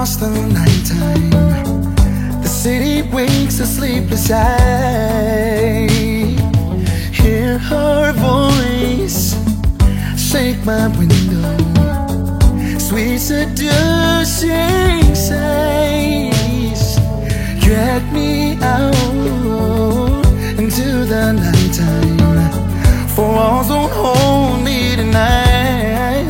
across the nighttime. The city wakes a sleepless eye. Hear her voice shake my window. Sweet seducing sighs drag me out into the nighttime. For walls won't hold me tonight.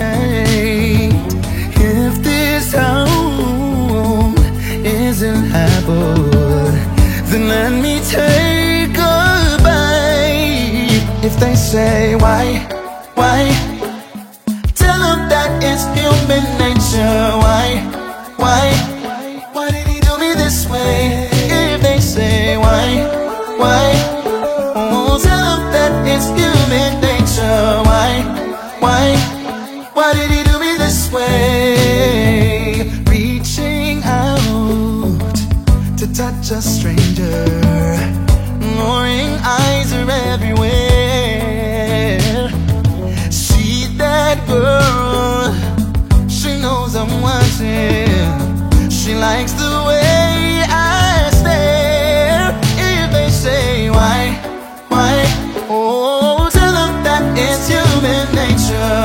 If this home isn't happened, then let me take a bite. If they say why, tell them that it's human nature. Why did he do me this way? If they say why, oh, tell them that it's human nature. Why did he do me this way? Reaching out to touch a stranger, knowing eyes are everywhere. See that girl, she knows I'm watching. She likes the way I stare. If they say why, oh, tell them that it's human nature.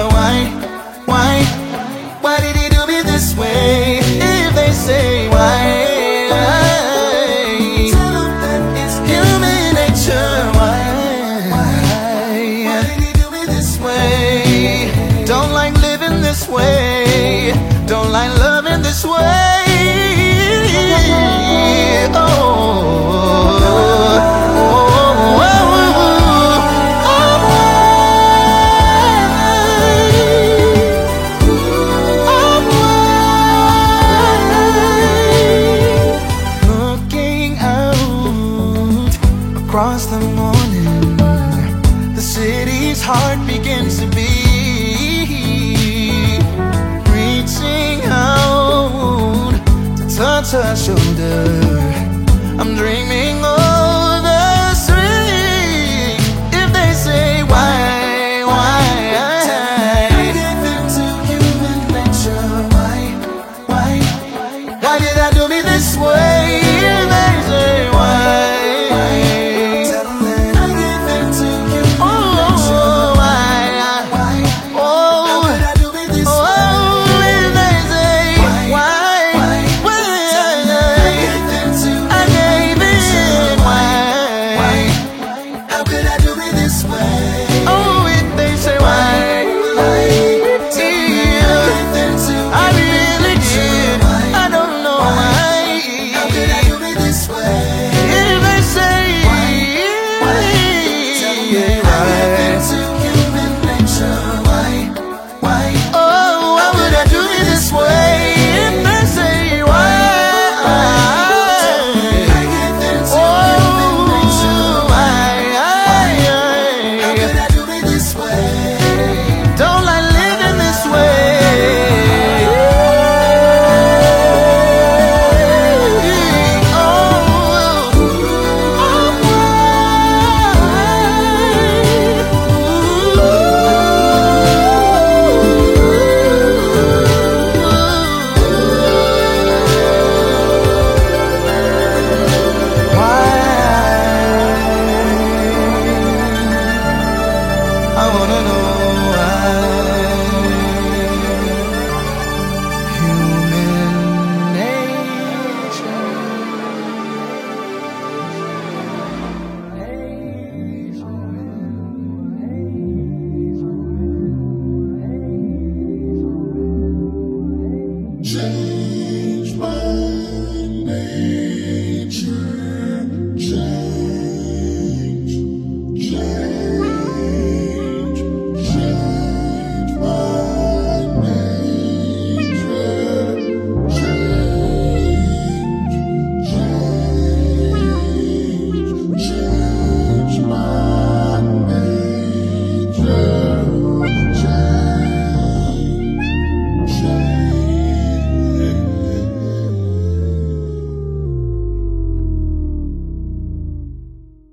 Why did he do me this way? If they say why, tell them that it's human nature. Why did he do me this way? Don't like living this way. Don't like loving this way. Across the morning, the city's heart begins to beat. Reaching out to touch her shoulder, I'm dreaming of the street. If they say why, give into human nature. Why did I do me this way? If they say why, I wanna know why. Human nature. Nature.